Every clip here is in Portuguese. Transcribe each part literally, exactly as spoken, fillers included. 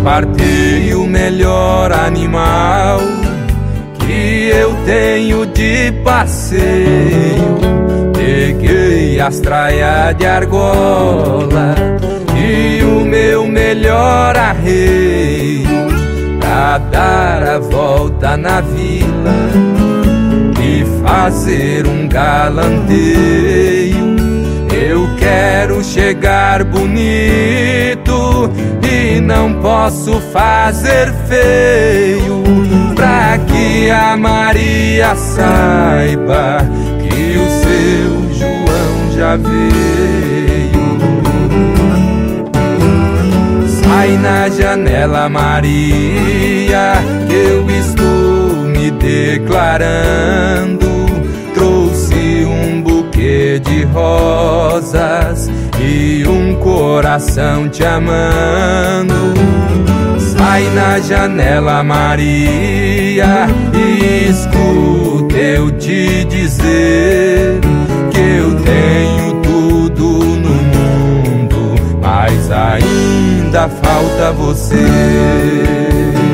Apartei o melhor animal que eu tenho de passeio. Peguei as traias de argola e o meu melhor arreio pra dar a volta na vila e fazer um galanteio. Eu quero chegar bonito e não posso fazer feio, pra que a Maria saiba que o seu João já veio. Sai na janela, Maria, que eu estou me declarando. Trouxe um buquê de rosas e um coração te amando. Sai na janela, Maria, e escuta eu te dizer que eu tenho tudo no mundo, mas ainda falta você.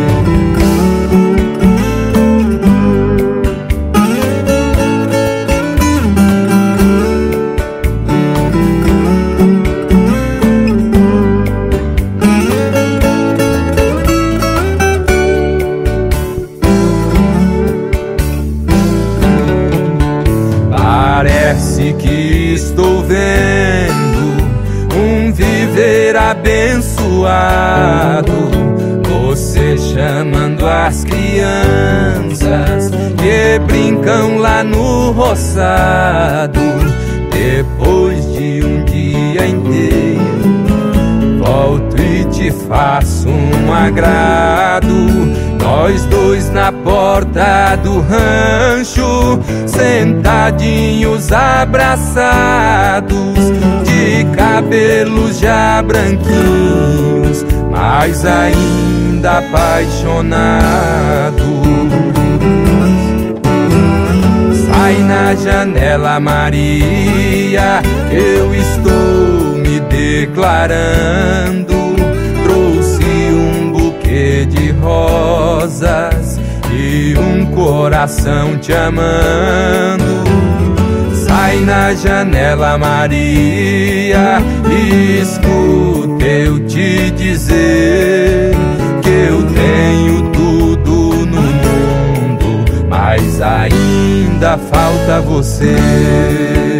Parece que estou vendo um viver abençoado, você chamando as crianças que brincam lá no roçado. Depois de um dia inteiro, volto e te faço um agrado. Nós dois na porta do rancho, sentadinhos abraçados, de cabelos já branquinhos, mas ainda apaixonados. Sai na janela, Maria, eu estou me declarando. Trouxe um buquê de rosas e um coração te amando. Sai na janela, Maria, e escuta eu te dizer que eu tenho tudo no mundo, mas ainda falta você.